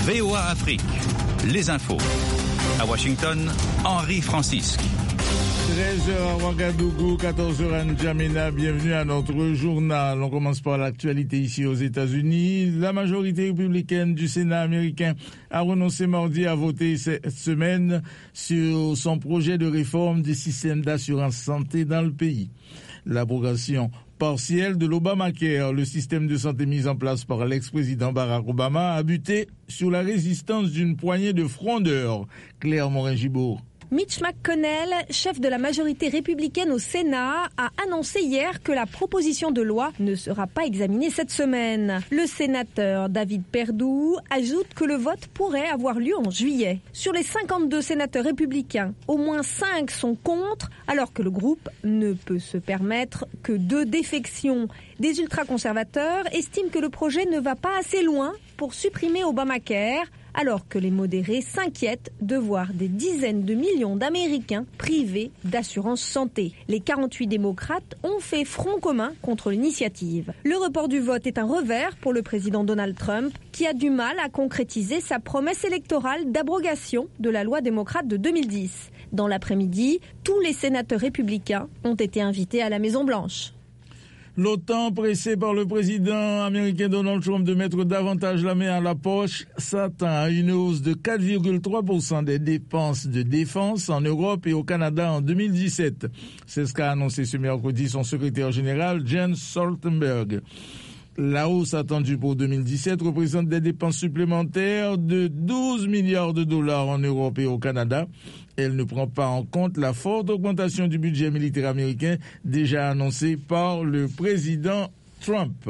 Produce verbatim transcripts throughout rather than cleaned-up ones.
V O A Afrique, les infos. À Washington, Henri Francisque. treize heures à Ouagadougou, quatorze heures à N'Djamena. Bienvenue à notre journal. On commence par l'actualité ici aux États-Unis. La majorité républicaine du Sénat américain a renoncé mardi à voter cette semaine sur son projet de réforme du système d'assurance santé dans le pays. L'abrogation partielle de l'Obamacare, le système de santé mis en place par l'ex-président Barack Obama, a buté sur la résistance d'une poignée de frondeurs. Claire Morin-Gibault. Mitch McConnell, chef de la majorité républicaine au Sénat, a annoncé hier que la proposition de loi ne sera pas examinée cette semaine. Le sénateur David Perdue ajoute que le vote pourrait avoir lieu en juillet. Sur les cinquante-deux sénateurs républicains, au moins cinq sont contre, alors que le groupe ne peut se permettre que deux défections. Des ultra-conservateurs estiment que le projet ne va pas assez loin pour supprimer Obamacare, alors que les modérés s'inquiètent de voir des dizaines de millions d'Américains privés d'assurance santé. Les quarante-huit démocrates ont fait front commun contre l'initiative. Le report du vote est un revers pour le président Donald Trump, qui a du mal à concrétiser sa promesse électorale d'abrogation de la loi démocrate de deux mille dix. Dans l'après-midi, tous les sénateurs républicains ont été invités à la Maison-Blanche. L'OTAN, pressé par le président américain Donald Trump de mettre davantage la main à la poche, s'attend à une hausse de quatre virgule trois pour cent des dépenses de défense en Europe et au Canada en deux mille dix-sept. C'est ce qu'a annoncé ce mercredi son secrétaire général, Jens Stoltenberg. La hausse attendue pour deux mille dix-sept représente des dépenses supplémentaires de douze milliards de dollars en Europe et au Canada. Elle ne prend pas en compte la forte augmentation du budget militaire américain déjà annoncée par le président Trump.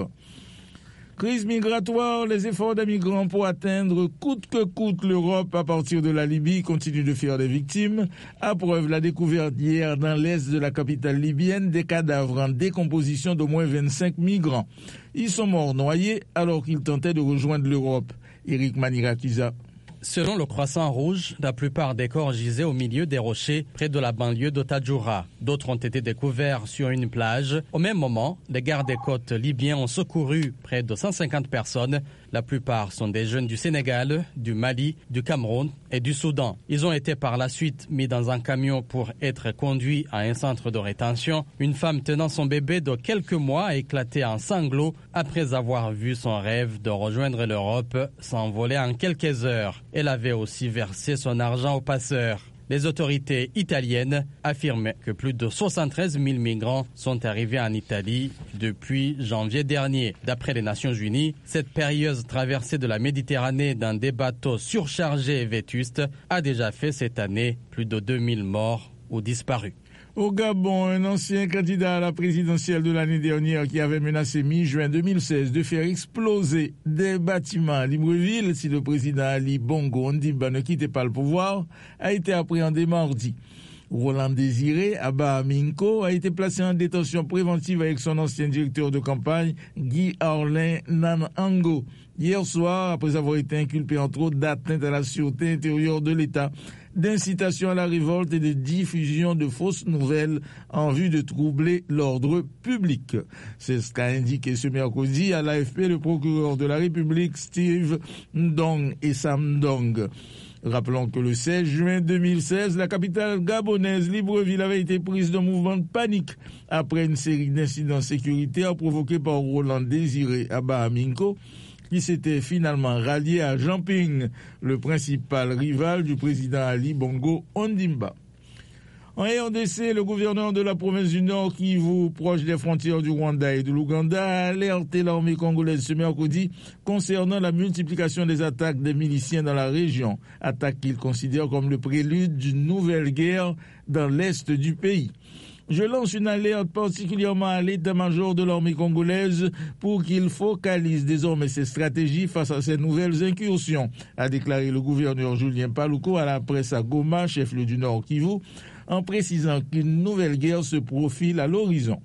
Crise migratoire, les efforts des migrants pour atteindre coûte que coûte l'Europe à partir de la Libye continuent de faire des victimes. À preuve, la découverte hier dans l'est de la capitale libyenne des cadavres en décomposition d'au moins vingt-cinq migrants. Ils sont morts noyés alors qu'ils tentaient de rejoindre l'Europe. Éric Manirakiza. Selon le Croissant Rouge, la plupart des corps gisaient au milieu des rochers près de la banlieue de Tadjoura. D'autres ont été découverts sur une plage. Au même moment, les gardes-côtes libyens ont secouru près de cent cinquante personnes. La plupart sont des jeunes du Sénégal, du Mali, du Cameroun et du Soudan. Ils ont été par la suite mis dans un camion pour être conduits à un centre de rétention. Une femme tenant son bébé de quelques mois a éclaté en sanglots après avoir vu son rêve de rejoindre l'Europe s'envoler en quelques heures. Elle avait aussi versé son argent aux passeurs. Les autorités italiennes affirment que plus de soixante-treize mille migrants sont arrivés en Italie depuis janvier dernier. D'après les Nations Unies, cette périlleuse traversée de la Méditerranée dans des bateaux surchargés et vétustes a déjà fait cette année plus de deux mille morts ou disparus. Au Gabon, un ancien candidat à la présidentielle de l'année dernière qui avait menacé mi-juin deux mille seize de faire exploser des bâtiments à Libreville si le président Ali Bongo Ondimba ne quittait pas le pouvoir, a été appréhendé mardi. Roland Désiré Abaminko a été placé en détention préventive avec son ancien directeur de campagne, Guy Arlin Nanango. Hier soir, après avoir été inculpé entre autres d'atteinte à la sûreté intérieure de l'État, d'incitation à la révolte et de diffusion de fausses nouvelles en vue de troubler l'ordre public. C'est ce qu'a indiqué ce mercredi à l'A F P le procureur de la République Steve Ndong et Sam Ndong. Rappelons que le seize juin deux mille seize, la capitale gabonaise Libreville avait été prise d'un mouvement de panique après une série d'incidents sécuritaires provoqués par Roland Désiré Abaminko, qui s'était finalement rallié à Jean Ping, le principal rival du président Ali Bongo Ondimba. En R D C, le gouverneur de la province du Nord, Kivu, proche des frontières du Rwanda et de l'Ouganda, a alerté l'armée congolaise ce mercredi concernant la multiplication des attaques des miliciens dans la région, attaques qu'il considère comme le prélude d'une nouvelle guerre dans l'est du pays. Je lance une alerte particulièrement à l'état-major de l'armée congolaise pour qu'il focalise désormais ses stratégies face à ces nouvelles incursions, a déclaré le gouverneur Julien Paluku à la presse à Goma, chef-lieu du Nord Kivu, en précisant qu'une nouvelle guerre se profile à l'horizon.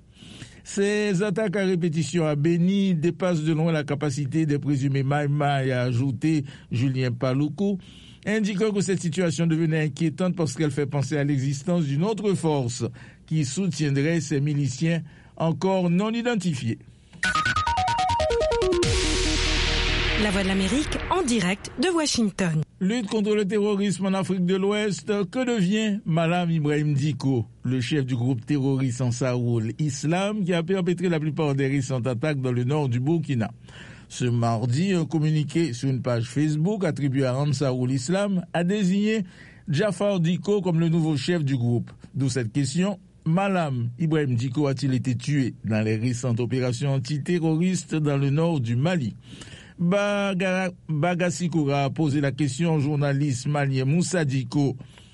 Ces attaques à répétition à Beni dépassent de loin la capacité des présumés Maïmaï, a ajouté Julien Paluku, indiquant que cette situation devenait inquiétante parce qu'elle fait penser à l'existence d'une autre force qui soutiendrait ces miliciens encore non identifiés. La Voix de l'Amérique en direct de Washington. Lutte contre le terrorisme en Afrique de l'Ouest, que devient Malam Ibrahim Dicko, le chef du groupe terroriste Ansarul Islam qui a perpétré la plupart des récentes attaques dans le nord du Burkina? Ce mardi, un communiqué sur une page Facebook attribué à Ansarul Islam a désigné Jafar Dicko comme le nouveau chef du groupe. D'où cette question: Malam Ibrahim Dicko a-t-il été tué dans les récentes opérations antiterroristes dans le nord du Mali? Bagassi Koura a posé la question au journaliste malien Moussa Dicko.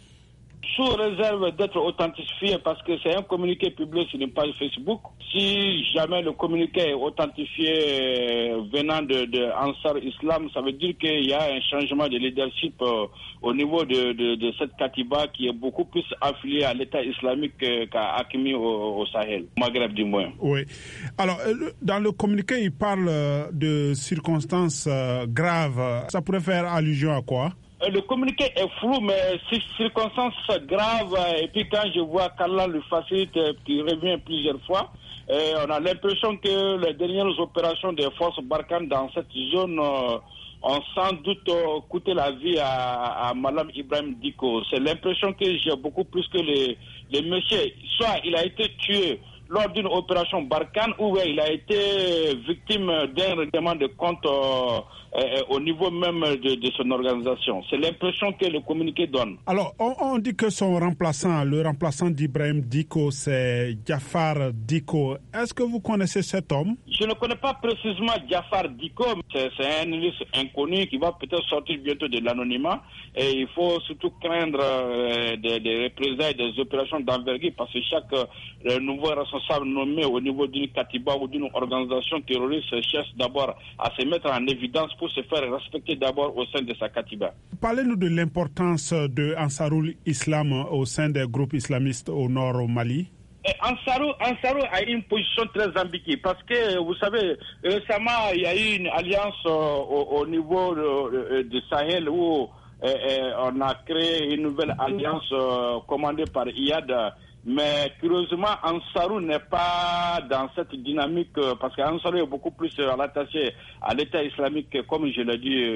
Sous réserve d'être authentifié, parce que c'est un communiqué publié sur une page Facebook. Si jamais le communiqué est authentifié venant de, de Ansar Islam, ça veut dire qu'il y a un changement de leadership euh, au niveau de, de, de cette Katiba qui est beaucoup plus affiliée à l'État islamique euh, qu'à Hakimi au, au Sahel, au Maghreb du moins. Oui. Alors, dans le communiqué, il parle de circonstances euh, graves. Ça pourrait faire allusion à quoi? Le communiqué est flou, mais c'est circonstances graves. Et puis quand je vois qu'Allah le facilite, qui revient plusieurs fois, et on a l'impression que les dernières opérations des forces Barkhane dans cette zone euh, ont sans doute euh, coûté la vie à, à Malam Ibrahim Dicko. C'est l'impression que j'ai beaucoup plus que les, les messieurs. Soit il a été tué lors d'une opération Barkhane, ou il a été victime d'un règlement de compte euh, euh, au niveau même de, de son organisation. C'est l'impression que le communiqué donne. Alors, on, on dit que son remplaçant, le remplaçant d'Ibrahim Dicko, c'est Jafar Dicko. Est-ce que vous connaissez cet homme? Je ne connais pas précisément Jafar Dicko. C'est, c'est un liste inconnu qui va peut-être sortir bientôt de l'anonymat. Et il faut surtout craindre euh, des, des représailles, des opérations d'envergure, parce que chaque euh, nouveau responsable nommé au niveau d'une Katiba ou d'une organisation terroriste cherche d'abord à se mettre en évidence pour se faire respecter d'abord au sein de sa Katiba. Parlez-nous de l'importance de Ansarul Islam au sein des groupes islamistes au nord au Mali. Ansarul, Ansarul a une position très ambiguë parce que, vous savez, récemment, il y a eu une alliance euh, au, au niveau de, de Sahel où euh, on a créé une nouvelle alliance euh, commandée par Iyad. Mais curieusement, Ansarul n'est pas dans cette dynamique parce qu'Ansarul est beaucoup plus attaché à l'État islamique, comme je l'ai dit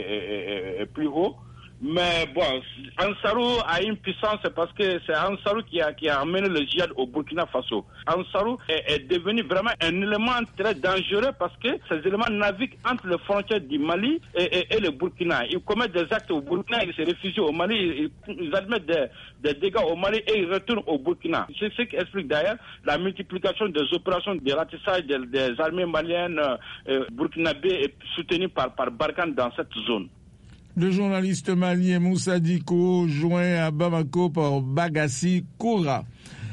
euh, euh, plus haut. Mais bon, Ansarul a une puissance parce que c'est Ansarul qui a, qui a amené le djihad au Burkina Faso. Ansarul est, est devenu vraiment un élément très dangereux parce que ces éléments naviguent entre les frontières du Mali et, et, et le Burkina. Ils commettent des actes au Burkina, ils se réfugient au Mali, ils, ils admettent des, des dégâts au Mali et ils retournent au Burkina. C'est ce qui explique d'ailleurs la multiplication des opérations de ratissage des, des armées maliennes euh, burkinabées soutenues par, par Barkhane dans cette zone. Le journaliste malien Moussa Dicko, joint à Bamako par Bagassi Koura.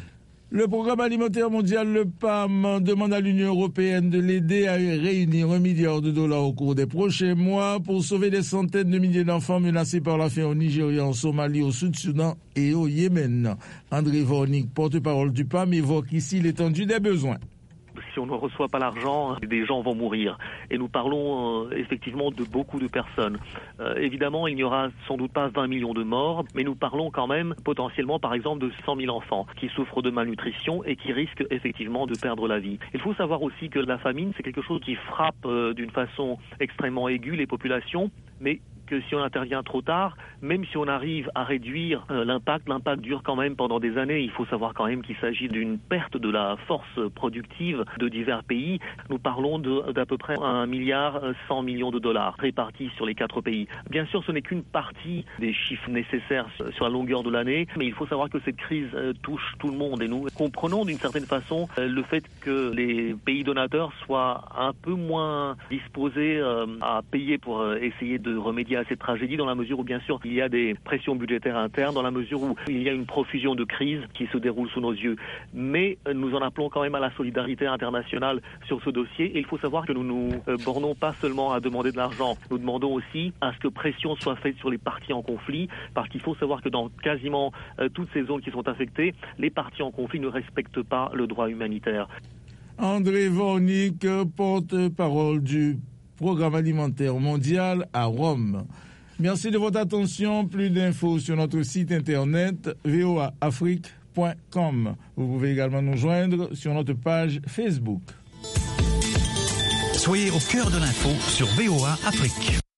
Le programme alimentaire mondial, le P A M, demande à l'Union européenne de l'aider à réunir un milliard de dollars au cours des prochains mois pour sauver des centaines de milliers d'enfants menacés par la faim au Nigeria, en Somalie, au Sud-Soudan et au Yémen. André Vornik, porte-parole du P A M, évoque ici l'étendue des besoins. Si on ne reçoit pas l'argent, des gens vont mourir. Et nous parlons euh, effectivement de beaucoup de personnes. Euh, évidemment, il n'y aura sans doute pas vingt millions de morts, mais nous parlons quand même potentiellement, par exemple, de cent mille enfants qui souffrent de malnutrition et qui risquent effectivement de perdre la vie. Il faut savoir aussi que la famine, c'est quelque chose qui frappe euh, d'une façon extrêmement aiguë les populations, mais que si on intervient trop tard, même si on arrive à réduire euh, l'impact, l'impact dure quand même pendant des années. Il faut savoir quand même qu'il s'agit d'une perte de la force productive de divers pays. Nous parlons de, d'à peu près un milliard cent millions de dollars répartis sur les quatre pays. Bien sûr, ce n'est qu'une partie des chiffres nécessaires sur la longueur de l'année, mais il faut savoir que cette crise euh, touche tout le monde et nous comprenons d'une certaine façon euh, le fait que les pays donateurs soient un peu moins disposés euh, à payer pour euh, essayer de remédier à cette tragédie, dans la mesure où bien sûr il y a des pressions budgétaires internes, dans la mesure où il y a une profusion de crises qui se déroule sous nos yeux. Mais nous en appelons quand même à la solidarité internationale sur ce dossier et il faut savoir que nous nous bornons pas seulement à demander de l'argent, nous demandons aussi à ce que pression soit faite sur les parties en conflit, parce qu'il faut savoir que dans quasiment euh, toutes ces zones qui sont affectées, les parties en conflit ne respectent pas le droit humanitaire. André Vornik, porte-parole du Programme alimentaire mondial à Rome. Merci de votre attention. Plus d'infos sur notre site internet v o a afrique point com. Vous pouvez également nous joindre sur notre page Facebook. Soyez au cœur de l'info sur V O A Afrique.